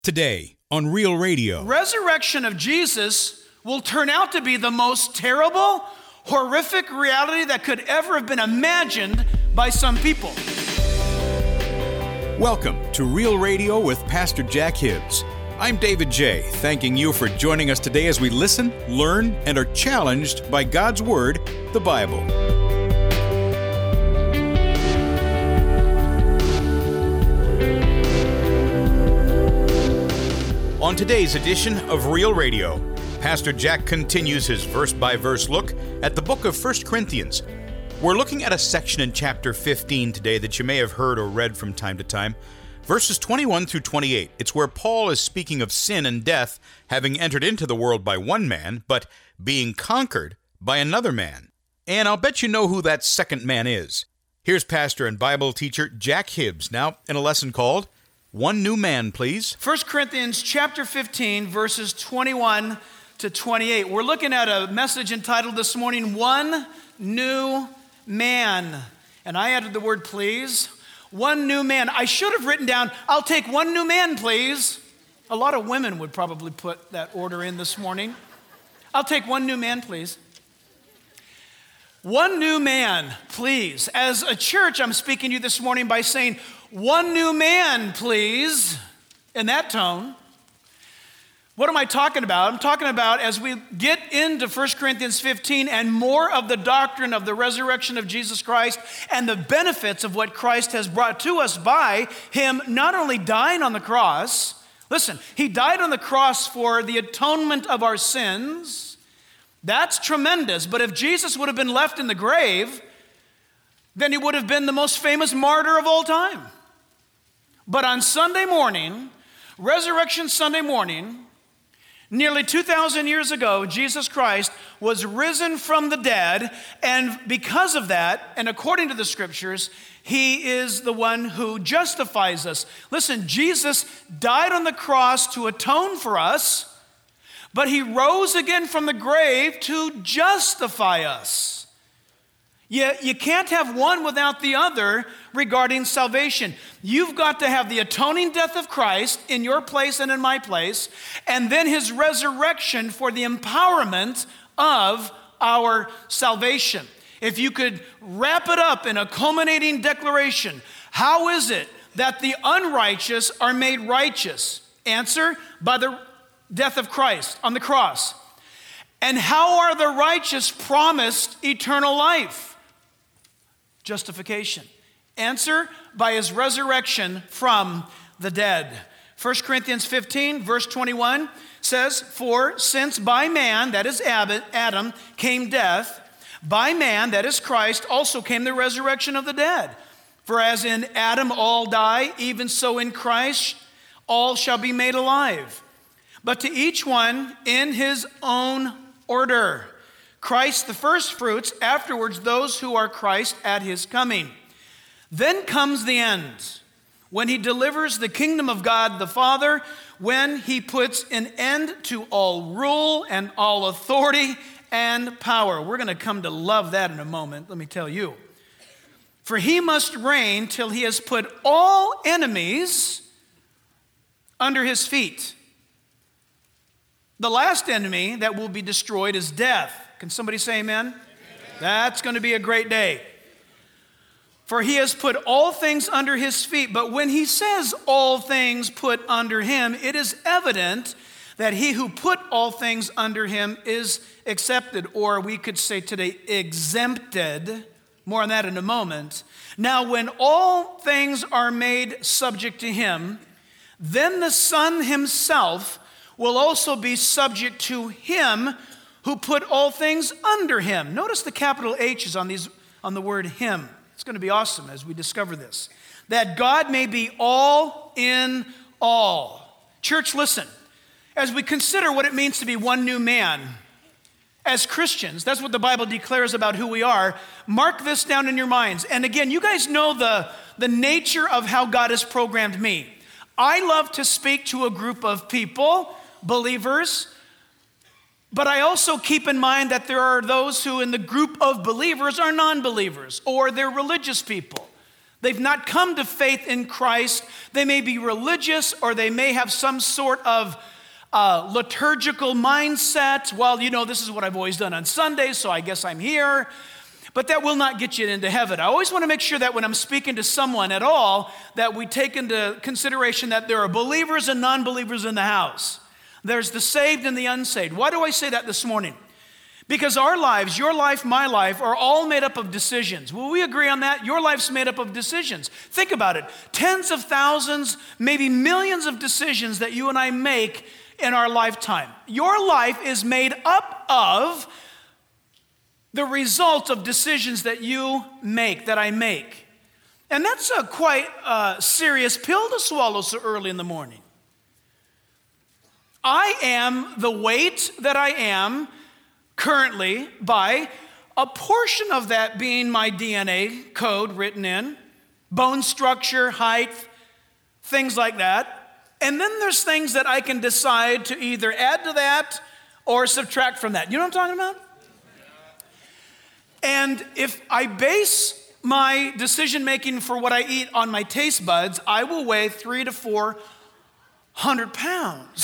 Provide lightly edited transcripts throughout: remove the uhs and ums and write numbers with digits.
Today on Real Radio. Resurrection of Jesus will turn out to be the most terrible, horrific reality that could ever have been imagined by some people. Welcome to Real Radio with Pastor Jack Hibbs. I'm David J., thanking you for joining us today as we listen, learn, and are challenged by God's Word, the Bible. On today's edition of Real Radio, Pastor Jack continues his verse-by-verse look at the book of 1 Corinthians. We're looking at a section in chapter 15 today that you may have heard or read from time to time, verses 21 through 28. It's where Paul is speaking of sin and death having entered into the world by one man, but being conquered by another man. And I'll bet you know who that second man is. Here's pastor and Bible teacher Jack Hibbs, now in a lesson called One New Man, Please. 1 Corinthians chapter 15, verses 21 to 28. We're looking at a message entitled this morning, One New Man. And I added the word please. One new man. I should have written down, I'll take one new man, please. A lot of women would probably put that order in this morning. I'll take one new man, please. One new man, please. As a church, I'm speaking to you this morning by saying, one new man, please, in that tone. What am I talking about? I'm talking about as we get into 1 Corinthians 15 and more of the doctrine of the resurrection of Jesus Christ and the benefits of what Christ has brought to us by him not only dying on the cross, listen, he died on the cross for the atonement of our sins. That's tremendous, but if Jesus would have been left in the grave, then he would have been the most famous martyr of all time. But on Sunday morning, Resurrection Sunday morning, nearly 2,000 years ago, Jesus Christ was risen from the dead, and because of that, and according to the scriptures, he is the one who justifies us. Listen, Jesus died on the cross to atone for us, but he rose again from the grave to justify us. You can't have one without the other regarding salvation. You've got to have the atoning death of Christ in your place and in my place, and then his resurrection for the empowerment of our salvation. If you could wrap it up in a culminating declaration, how is it that the unrighteous are made righteous? Answer, by the death of Christ on the cross. And how are the righteous promised eternal life? Justification. Answer, by his resurrection from the dead. 1 Corinthians 15, verse 21 says, For since by man, that is Adam, came death, by man, that is Christ, also came the resurrection of the dead. For as in Adam all die, even so in Christ all shall be made alive. But to each one in his own order. Christ the first fruits, afterwards those who are Christ at his coming. Then comes the end, when he delivers the kingdom of God the Father, when he puts an end to all rule and all authority and power. We're going to come to love that in a moment, let me tell you. For he must reign till he has put all enemies under his feet. The last enemy that will be destroyed is death. Can somebody say amen? Amen? That's going to be a great day. For he has put all things under his feet. But when he says all things put under him, it is evident that he who put all things under him is accepted, or we could say today exempted. More on that in a moment. Now when all things are made subject to him, then the Son himself will also be subject to him who put all things under him. Notice the capital H's on the word him. It's going to be awesome as we discover this. That God may be all in all. Church, listen. As we consider what it means to be one new man, as Christians, that's what the Bible declares about who we are. Mark this down in your minds. And again, you guys know the nature of how God has programmed me. I love to speak to a group of people, believers, but I also keep in mind that there are those who in the group of believers are non-believers, or they're religious people. They've not come to faith in Christ. They may be religious, or they may have some sort of liturgical mindset. Well, this is what I've always done on Sundays, so I guess I'm here. But that will not get you into heaven. I always want to make sure that when I'm speaking to someone at all, that we take into consideration that there are believers and non-believers in the house. There's the saved and the unsaved. Why do I say that this morning? Because our lives, your life, my life, are all made up of decisions. Will we agree on that? Your life's made up of decisions. Think about it. Tens of thousands, maybe millions of decisions that you and I make in our lifetime. Your life is made up of the result of decisions that you make, that I make. And that's a quite serious pill to swallow so early in the morning. I am the weight that I am currently by a portion of that being my DNA code written in, bone structure, height, things like that. And then there's things that I can decide to either add to that or subtract from that. You know what I'm talking about? And if I base my decision making for what I eat on my taste buds, I will weigh 300 to 400 pounds.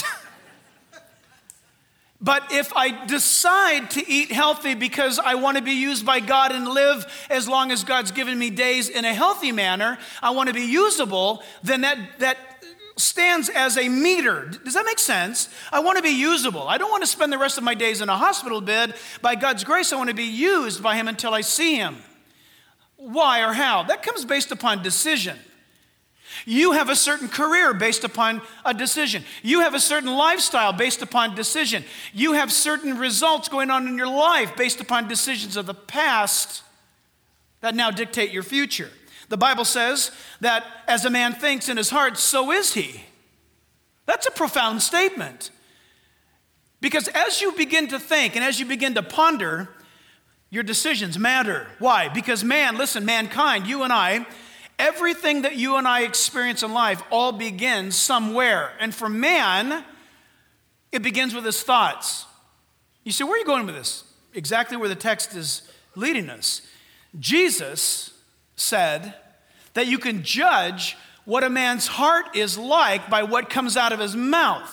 But if I decide to eat healthy because I want to be used by God and live as long as God's given me days in a healthy manner, I want to be usable, then that stands as a meter. Does that make sense? I want to be usable. I don't want to spend the rest of my days in a hospital bed. By God's grace, I want to be used by Him until I see Him. Why or how? That comes based upon decision. You have a certain career based upon a decision. You have a certain lifestyle based upon decision. You have certain results going on in your life based upon decisions of the past that now dictate your future. The Bible says that as a man thinks in his heart, so is he. That's a profound statement. Because as you begin to think and as you begin to ponder, your decisions matter. Why? Because mankind, you and I, everything that you and I experience in life all begins somewhere. And for man, it begins with his thoughts. You say, where are you going with this? Exactly where the text is leading us. Jesus said that you can judge what a man's heart is like by what comes out of his mouth.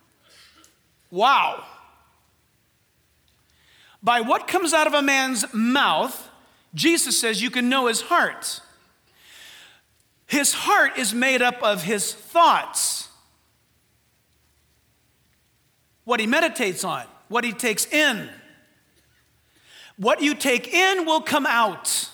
Wow. By what comes out of a man's mouth, Jesus says you can know his heart. His heart is made up of his thoughts. What he meditates on, what he takes in. What you take in will come out.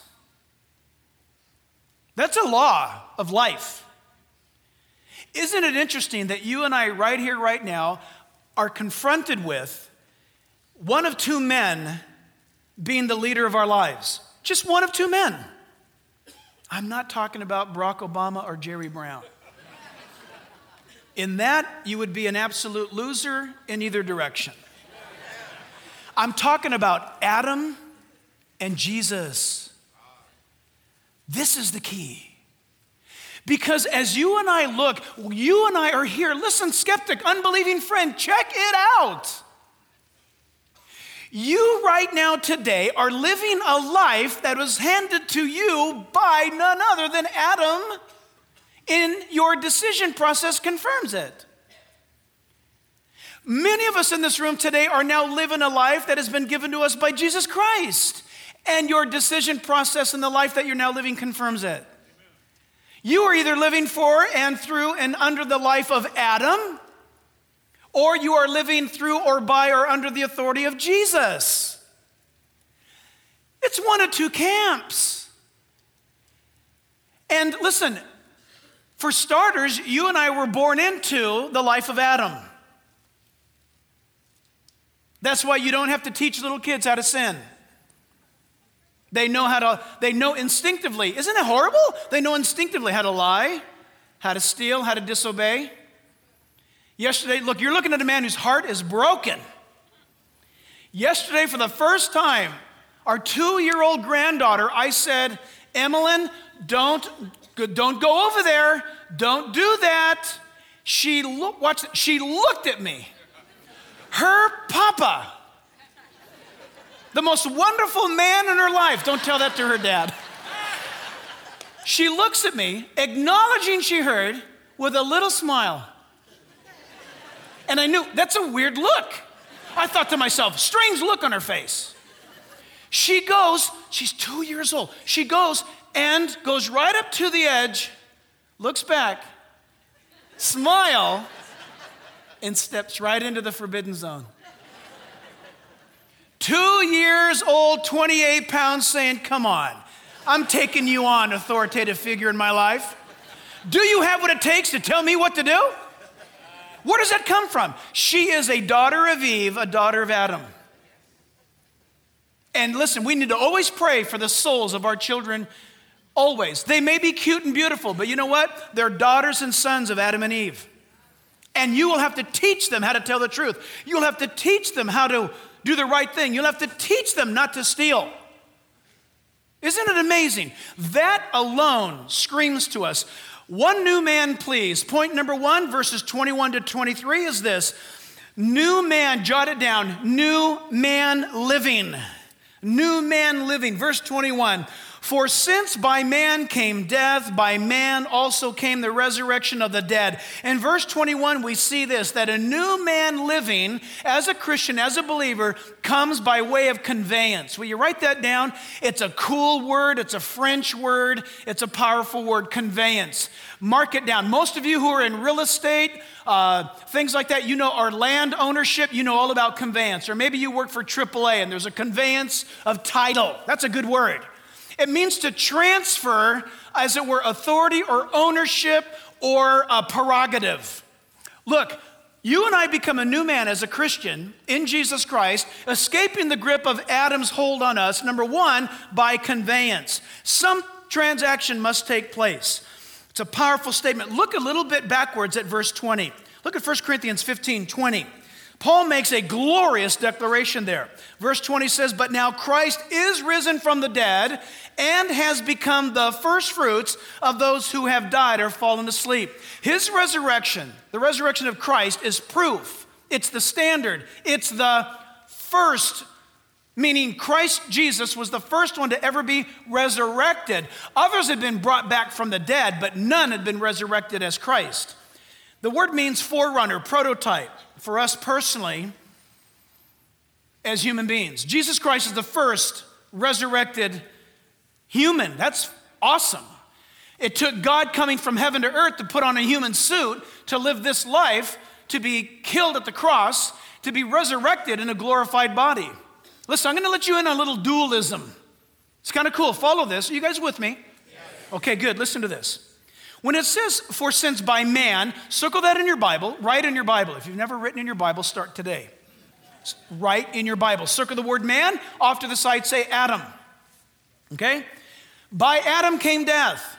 That's a law of life. Isn't it interesting that you and I right here, right now, are confronted with one of two men being the leader of our lives? Just one of two men. I'm not talking about Barack Obama or Jerry Brown. In that, you would be an absolute loser in either direction. I'm talking about Adam and Jesus. This is the key. Because as you and I look, you and I are here. Listen, skeptic, unbelieving friend, check it out. You right now today are living a life that was handed to you by none other than Adam, and your decision process confirms it. Many of us in this room today are now living a life that has been given to us by Jesus Christ. And your decision process in the life that you're now living confirms it. You are either living for and through and under the life of Adam, or you are living through or by or under the authority of Jesus. It's one of two camps. And listen, for starters, you and I were born into the life of Adam. That's why you don't have to teach little kids how to sin. They know instinctively. Isn't it horrible? They know instinctively how to lie, how to steal, how to disobey. Yesterday, look, you're looking at a man whose heart is broken. Yesterday, for the first time, our 2-year-old granddaughter, I said, Emmeline, don't go over there. Don't do that. She looked at me. Her papa, the most wonderful man in her life. Don't tell that to her dad. She looks at me, acknowledging she heard, with a little smile. And I knew, that's a weird look. I thought to myself, strange look on her face. She goes, she's 2 years old. She goes and goes right up to the edge, looks back, smile, and steps right into the forbidden zone. 2 years old, 28 pounds, saying, come on, I'm taking you on, authoritative figure in my life. Do you have what it takes to tell me what to do? Where does that come from? She is a daughter of Eve, a daughter of Adam. And listen, we need to always pray for the souls of our children, always. They may be cute and beautiful, but you know what? They're daughters and sons of Adam and Eve. And you will have to teach them how to tell the truth. You'll have to teach them how to do the right thing. You'll have to teach them not to steal. Isn't it amazing? That alone screams to us. One new man, please. Point number 1, verses 21 to 23 is this. New man, jot it down. New man living. New man living. Verse 21. For since by man came death, by man also came the resurrection of the dead. In verse 21, we see this, that a new man living as a Christian, as a believer, comes by way of conveyance. Will you write that down? It's a cool word. It's a French word. It's a powerful word, conveyance. Mark it down. Most of you who are in real estate, things like that, you know, our land ownership, you know all about conveyance. Or maybe you work for AAA and there's a conveyance of title. That's a good word. It means to transfer, as it were, authority or ownership or a prerogative. Look, you and I become a new man as a Christian in Jesus Christ, escaping the grip of Adam's hold on us, number 1, by conveyance. Some transaction must take place. It's a powerful statement. Look a little bit backwards at verse 20. Look at 1 Corinthians 15:20. Paul makes a glorious declaration there. Verse 20 says, but now Christ is risen from the dead and has become the first fruits of those who have died or fallen asleep. His resurrection, the resurrection of Christ, is proof. It's the standard. It's the first, meaning Christ Jesus was the first one to ever be resurrected. Others had been brought back from the dead, but none had been resurrected as Christ. The word means forerunner, prototype. For us personally, as human beings, Jesus Christ is the first resurrected human. That's awesome. It took God coming from heaven to earth to put on a human suit to live this life, to be killed at the cross, to be resurrected in a glorified body. Listen, I'm going to let you in on a little dualism. It's kind of cool. Follow this. Are you guys with me? Yes. Okay, good. Listen to this. When it says, for since by man, circle that in your Bible, write in your Bible. If you've never written in your Bible, start today. Write in your Bible. Circle the word man, off to the side say Adam. Okay? By Adam came death.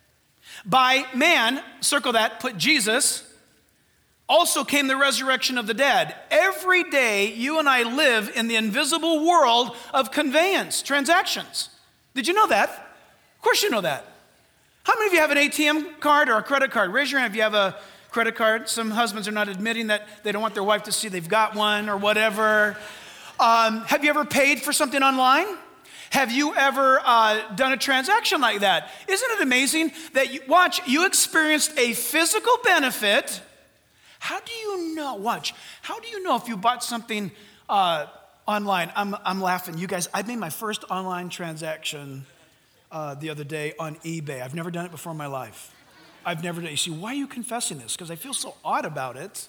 By man, circle that, put Jesus, also came the resurrection of the dead. Every day, you and I live in the invisible world of conveyance, transactions. Did you know that? Of course you know that. How many of you have an ATM card or a credit card? Raise your hand if you have a credit card. Some husbands are not admitting that they don't want their wife to see they've got one or whatever. Have you ever paid for something online? Have you ever done a transaction like that? Isn't it amazing that you experienced a physical benefit? How do you know? How do you know if you bought something online? I'm laughing. You guys, I made my first online transaction the other day on eBay. I've never done it before in my life. I've never done it. You see, why are you confessing this? Because I feel so odd about it.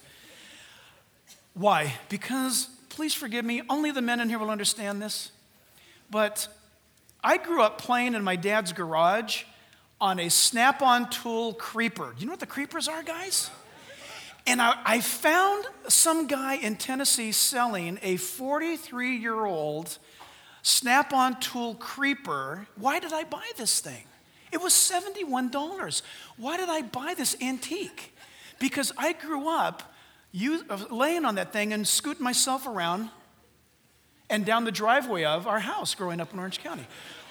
Why? Because, please forgive me, only the men in here will understand this. But I grew up playing in my dad's garage on a Snap-on tool creeper. Do you know what the creepers are, guys? And I found some guy in Tennessee selling a 43-year-old Snap-on tool creeper. Why did I buy this thing? It was $71. Why did I buy this antique? Because I grew up laying on that thing and scooting myself around and down the driveway of our house growing up in Orange County.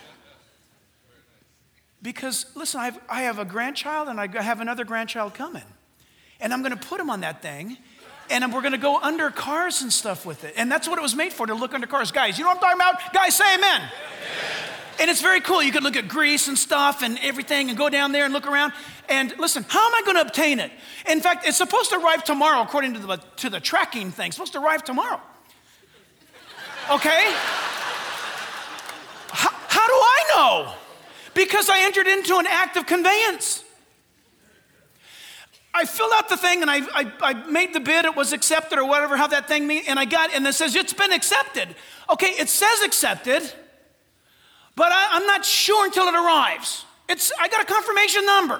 Because, listen, I have a grandchild and I have another grandchild coming. And I'm going to put him on that thing. And we're going to go under cars and stuff with it. And that's what it was made for, to look under cars. Guys, you know what I'm talking about? Guys, say amen. Amen. And it's very cool. You could look at Greece and stuff and everything and go down there and look around. And listen, how am I going to obtain it? In fact, it's supposed to arrive tomorrow according to the tracking thing. It's supposed to arrive tomorrow. Okay? How do I know? Because I entered into an act of conveyance. I filled out the thing and I made the bid. It was accepted or whatever, how that thing means. And I got, and it says it's been accepted. Okay, it says accepted, but I'm not sure until it arrives. I got a confirmation number.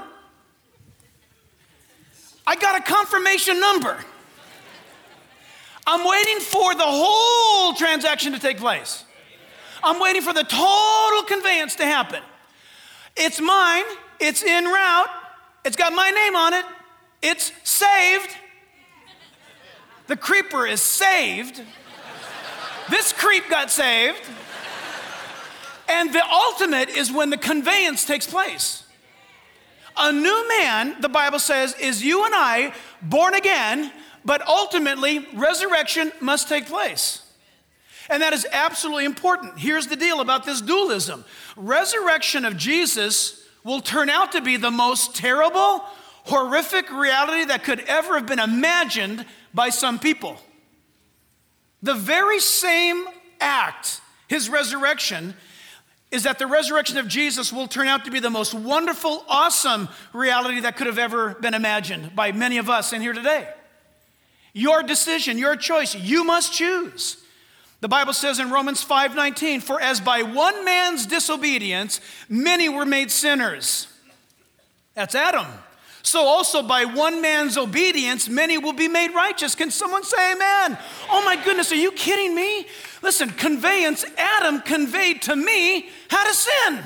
I'm waiting for the whole transaction to take place. I'm waiting for the total conveyance to happen. It's mine. It's en route. It's got my name on it. It's saved. The creeper is saved. This creep got saved. And the ultimate is when the conveyance takes place. A new man, the Bible says, is you and I born again, but ultimately resurrection must take place. And that is absolutely important. Here's the deal about this dualism. Resurrection of Jesus will turn out to be the most terrible, horrific reality that could ever have been imagined by some people. The very same act, his resurrection, is that the resurrection of Jesus will turn out to be the most wonderful, awesome reality that could have ever been imagined by many of us in here today. Your decision, your choice, you must choose. The Bible says in Romans 5:19, for as by one man's disobedience, many were made sinners. That's Adam. So also by one man's obedience, many will be made righteous. Can someone say amen? Oh my goodness, are you kidding me? Listen, conveyance, Adam conveyed to me how to sin.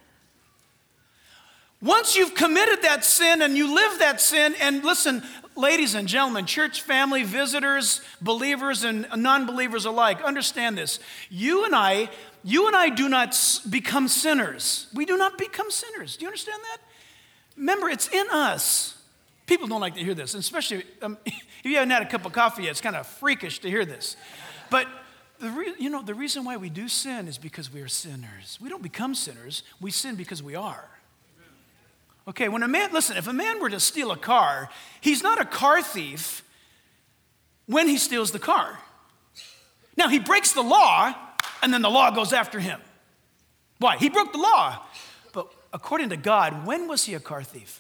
Once you've committed that sin and you live that sin, and listen, ladies and gentlemen, church family, visitors, believers and non-believers alike, understand this. You and I do not become sinners. We do not become sinners. Do you understand that? Remember, it's in us. People don't like to hear this, especially if you haven't had a cup of coffee yet, it's kind of freakish to hear this. But the reason why we do sin is because we are sinners. We don't become sinners. We sin because we are. Okay, if a man were to steal a car, he's not a car thief when he steals the car. Now, he breaks the law, and then the law goes after him. Why? He broke the law. But according to God, when was he a car thief?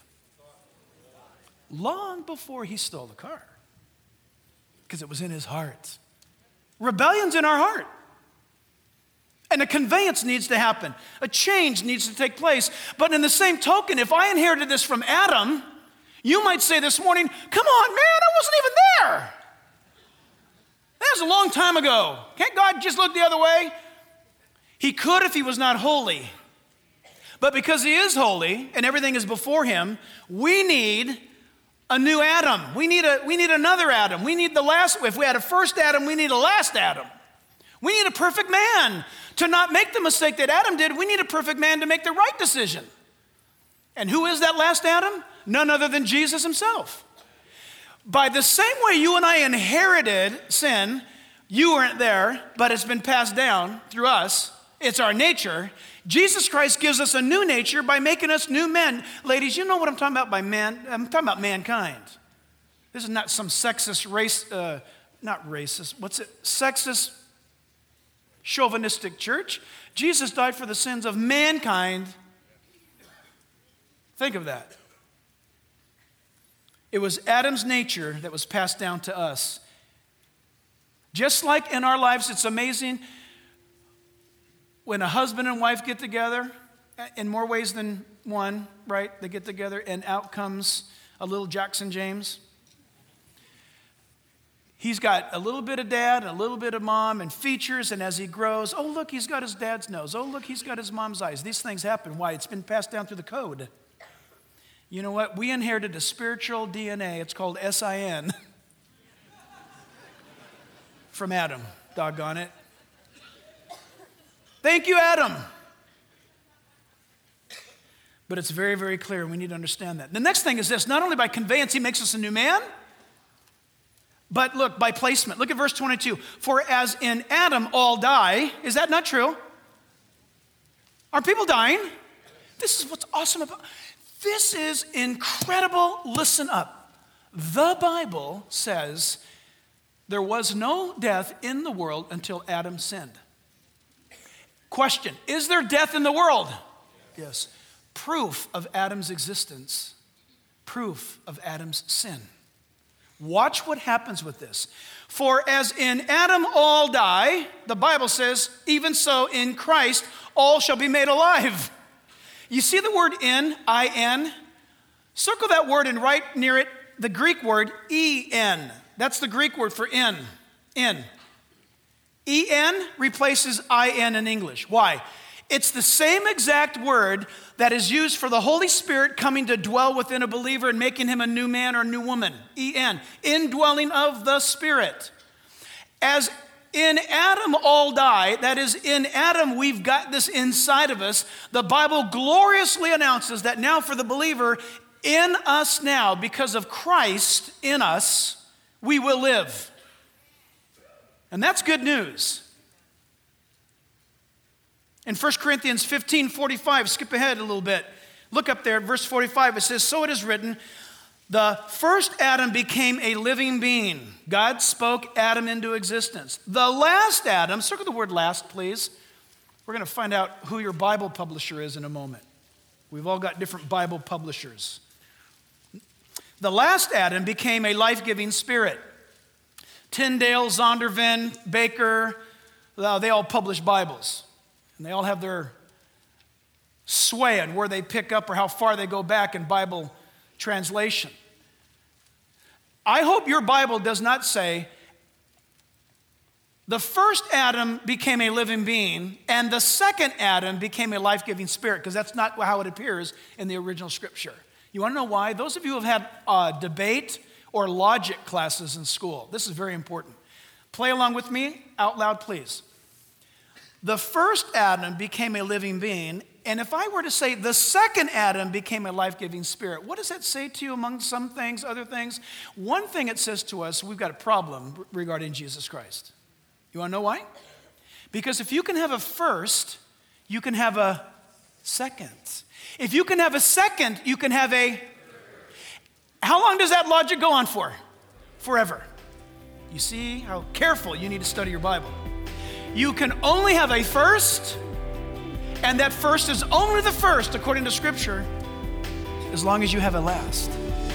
Long before he stole the car. Because it was in his heart. Rebellion's in our heart. And a conveyance needs to happen. A change needs to take place. But in the same token, if I inherited this from Adam, you might say this morning, come on, man, I wasn't even there. That was a long time ago. Can't God just look the other way? He could if he was not holy. But because he is holy and everything is before him, we need a new Adam. We need another Adam. We need the last. If we had a first Adam, we need a last Adam. We need a perfect man to not make the mistake that Adam did. We need a perfect man to make the right decision. And who is that last Adam? None other than Jesus himself. By the same way you and I inherited sin, you weren't there, but it's been passed down through us. It's our nature. Jesus Christ gives us a new nature by making us new men. Ladies, you know what I'm talking about by man? I'm talking about mankind. This is not some sexist race, not racist, sexist, chauvinistic church. Jesus died for the sins of mankind. Think of that. It was Adam's nature that was passed down to us. Just like in our lives, it's amazing when a husband and wife get together, in more ways than one, right? They get together and out comes a little Jackson James. He's got a little bit of dad and a little bit of mom and features, and as he grows, oh, look, he's got his dad's nose. Oh, look, he's got his mom's eyes. These things happen. Why? It's been passed down through the code. You know what? We inherited a spiritual DNA. It's called SIN from Adam. Doggone it. Thank you, Adam. But it's very, very clear. We need to understand that. The next thing is this. Not only by conveyance, he makes us a new man, but look, by placement. Look at verse 22. For as in Adam all die, is that not true? Are people dying? This is what's awesome about this is incredible. Listen up. The Bible says there was no death in the world until Adam sinned. Question, is there death in the world? Yes. Proof of Adam's existence. Proof of Adam's sin. Watch what happens with this. For as in Adam all die, the Bible says, even so in Christ all shall be made alive. You see the word in, I-N? Circle that word and right near it, the Greek word E-N. That's the Greek word for in. E-N replaces I-N in English. Why? It's the same exact word that is used for the Holy Spirit coming to dwell within a believer and making him a new man or new woman. E-N, indwelling of the Spirit. As in Adam all die, that is, in Adam we've got this inside of us, the Bible gloriously announces that now for the believer, in us now, because of Christ in us, we will live. And that's good news. In 1 Corinthians 15:45, skip ahead a little bit. Look up there at verse 45. It says, so it is written, the first Adam became a living being. God spoke Adam into existence. The last Adam, circle the word last, please. We're going to find out who your Bible publisher is in a moment. We've all got different Bible publishers. The last Adam became a life-giving spirit. Tyndale, Zondervan, Baker, they all publish Bibles. And they all have their sway on where they pick up or how far they go back in Bible translation. I hope your Bible does not say the first Adam became a living being and the second Adam became a life-giving spirit, because that's not how it appears in the original scripture. You want to know why? Those of you who have had debate or logic classes in school, this is very important. Play along with me out loud, please. The first Adam became a living being, and if I were to say the second Adam became a life-giving spirit, what does that say to you among some things, other things? One thing it says to us, we've got a problem regarding Jesus Christ. You want to know why? Because if you can have a first, you can have a second. If you can have a second, you can have a... How long does that logic go on for? Forever. You see how careful you need to study your Bible. You can only have a first, and that first is only the first, according to Scripture, as long as you have a last.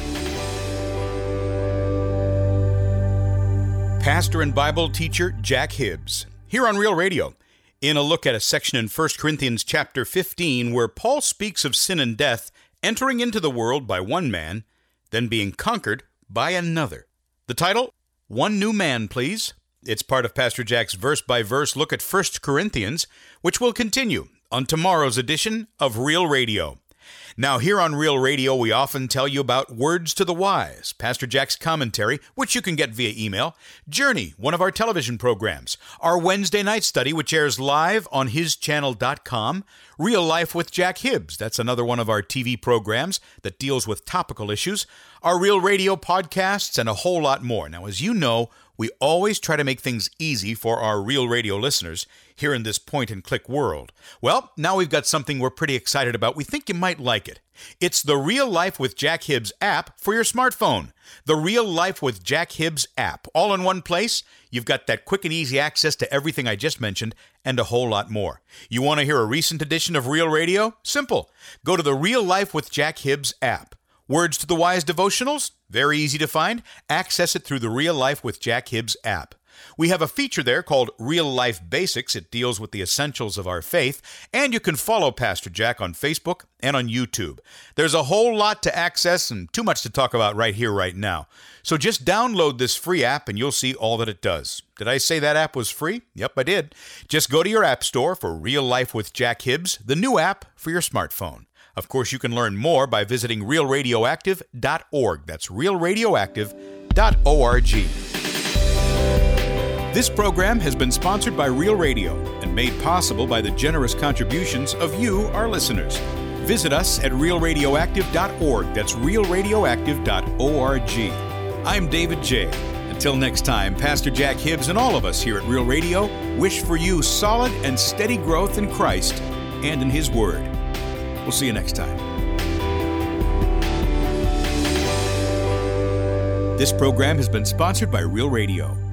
Pastor and Bible teacher Jack Hibbs, here on Real Radio, in a look at a section in 1 Corinthians chapter 15 where Paul speaks of sin and death entering into the world by one man, then being conquered by another. The title, One New Man, Please. It's part of Pastor Jack's verse-by-verse look at 1 Corinthians, which will continue on tomorrow's edition of Real Radio. Now, here on Real Radio, we often tell you about Words to the Wise, Pastor Jack's commentary, which you can get via email, Journey, one of our television programs, our Wednesday night study, which airs live on hischannel.com, Real Life with Jack Hibbs, that's another one of our TV programs that deals with topical issues, our Real Radio podcasts, and a whole lot more. Now, as you know, we always try to make things easy for our Real Radio listeners here in this point-and-click world. Well, now we've got something we're pretty excited about. We think you might like it. It's the Real Life with Jack Hibbs app for your smartphone. The Real Life with Jack Hibbs app. All in one place. You've got that quick and easy access to everything I just mentioned and a whole lot more. You want to hear a recent edition of Real Radio? Simple. Go to the Real Life with Jack Hibbs app. Words to the Wise devotionals? Very easy to find. Access it through the Real Life with Jack Hibbs app. We have a feature there called Real Life Basics. It deals with the essentials of our faith. And you can follow Pastor Jack on Facebook and on YouTube. There's a whole lot to access and too much to talk about right here, right now. So just download this free app and you'll see all that it does. Did I say that app was free? Yep, I did. Just go to your app store for Real Life with Jack Hibbs, the new app for your smartphone. Of course, you can learn more by visiting realradioactive.org. That's realradioactive.org. This program has been sponsored by Real Radio and made possible by the generous contributions of you, our listeners. Visit us at realradioactive.org. That's realradioactive.org. I'm David J. Until next time, Pastor Jack Hibbs and all of us here at Real Radio wish for you solid and steady growth in Christ and in His Word. We'll see you next time. This program has been sponsored by Real Radio.